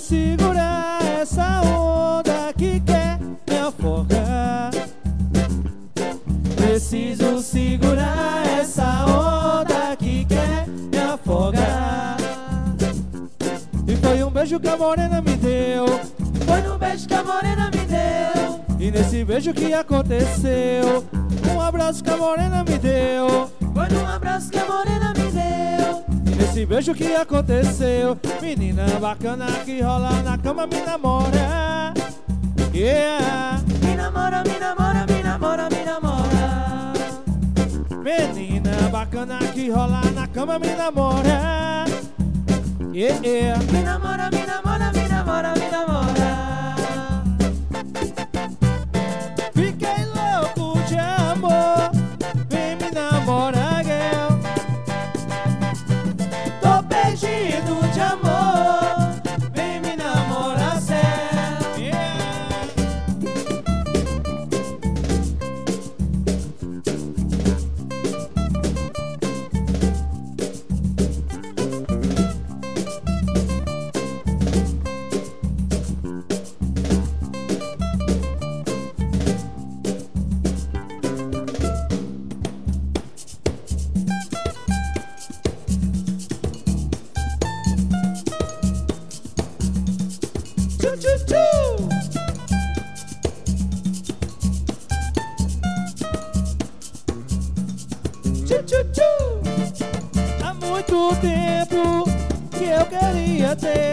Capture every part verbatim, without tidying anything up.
segurar essa onda que quer me afogar. Preciso segurar essa onda que quer me afogar. E foi um beijo que a morena me deu. Foi no beijo que a morena me deu. E nesse beijo que aconteceu, um abraço que a morena me deu. Foi num abraço que a morena me deu. E nesse beijo que aconteceu, menina bacana que rola na cama me namora. Yeah. Me namora, me namora, me namora, me namora. Menina bacana que rola na cama me namora. Yeah, yeah. Me namora, me namora, me namora, me namora. Fiquei louco de amor, vem me namorar, girl. Tô perdido de amor, vem me namorar, sério. Yeah. Tchu, tchu, tchu. Tchu, tchu, tchu. Há muito tempo que eu queria ter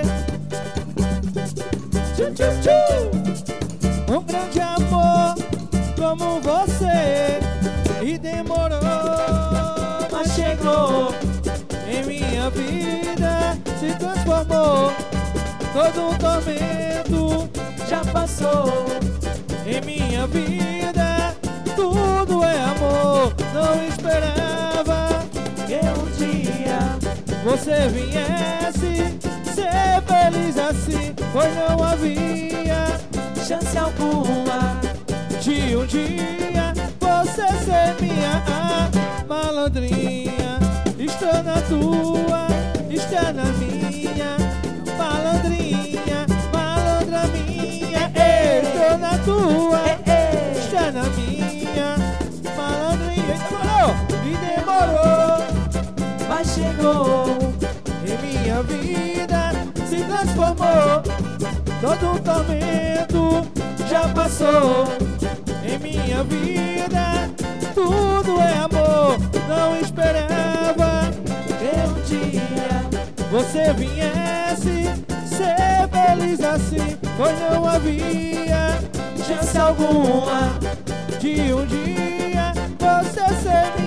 tchu, tchu, tchu. Um grande amor como você. E demorou, mas chegou. Em minha vida se transformou. Todo um tormento Já passou. em minha vida, tudo é amor. Não esperava Que um dia você viesse ser feliz assim, pois não havia chance alguma de um dia você ser minha malandrinha. Estou na tua, está na minha. Malandrinha, malandra minha, estou na tua, está na minha. Malandrinha, demorou, e demorou, mas chegou. em minha vida se transformou. Todo um tormento já passou. Em minha vida tudo é amor. Não esperava Que um dia você viesse ser feliz assim, pois não havia chance alguma de um dia você ser minha